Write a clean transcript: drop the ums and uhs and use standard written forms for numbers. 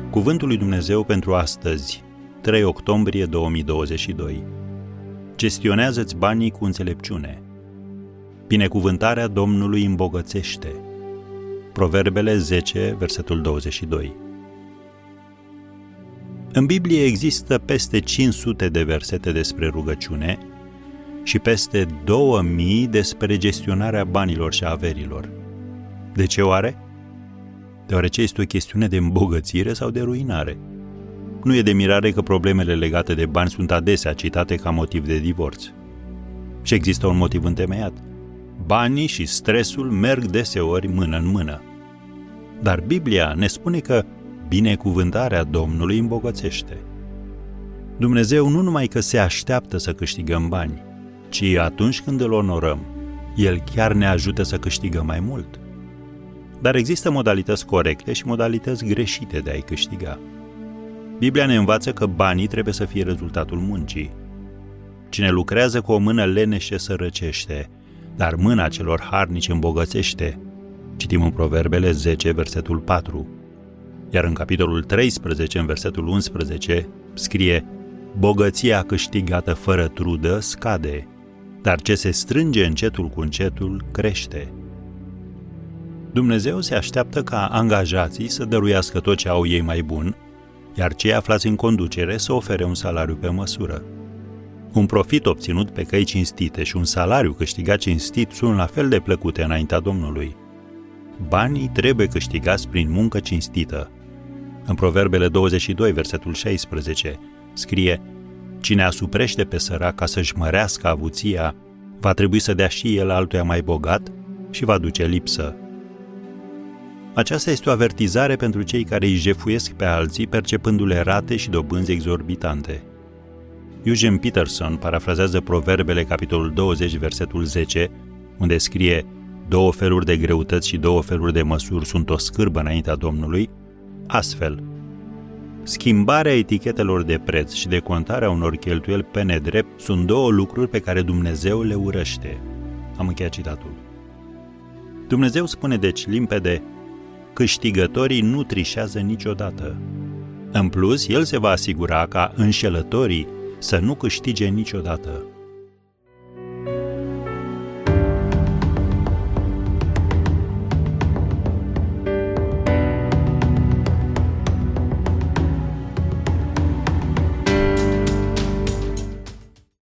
Cuvântul lui Dumnezeu pentru astăzi, 3 octombrie 2022. Gestionează-ți banii cu înțelepciune. Binecuvântarea Domnului îmbogățește. Proverbele 10, versetul 22. În Biblie există peste 500 de versete despre rugăciune și peste 2000 despre gestionarea banilor și averilor. De ce oare? Deoarece este o chestiune de îmbogățire sau de ruinare. Nu e de mirare că problemele legate de bani sunt adesea citate ca motiv de divorț. Și există un motiv întemeiat. Banii și stresul merg deseori mână în mână. Dar Biblia ne spune că binecuvântarea Domnului îmbogățește. Dumnezeu nu numai că se așteaptă să câștigăm bani, ci atunci când îl onorăm, El chiar ne ajută să câștigăm mai mult. Dar există modalități corecte și modalități greșite de a-i câștiga. Biblia ne învață că banii trebuie să fie rezultatul muncii. Cine lucrează cu o mână leneșe sărăcește, dar mâna celor harnici îmbogățește. Citim în Proverbele 10, versetul 4. Iar în capitolul 13, în versetul 11, scrie: bogăția câștigată fără trudă scade, dar ce se strânge încetul cu încetul crește. Dumnezeu se așteaptă ca angajații să dăruiască tot ce au ei mai bun, iar cei aflați în conducere să ofere un salariu pe măsură. Un profit obținut pe căi cinstite și un salariu câștigat cinstit sunt la fel de plăcute înaintea Domnului. Banii trebuie câștigați prin muncă cinstită. În Proverbele 22, versetul 16, scrie: cine asuprește pe sărac ca să-și mărească avuția, va trebui să dea și el altuia mai bogat și va duce lipsă. Aceasta este o avertizare pentru cei care îi jefuiesc pe alții percepându-le rate și dobânzi exorbitante. Eugene Peterson parafrazează Proverbele, capitolul 20, versetul 10, unde scrie: două feluri de greutăți și două feluri de măsuri sunt o scârbă înaintea Domnului, astfel: schimbarea etichetelor de preț și decontarea unor cheltuieli pe nedrept sunt două lucruri pe care Dumnezeu le urăște. Am încheiat citatul. Dumnezeu spune deci limpede: câștigătorii nu trișează niciodată. În plus, El se va asigura ca înșelătorii să nu câștige niciodată.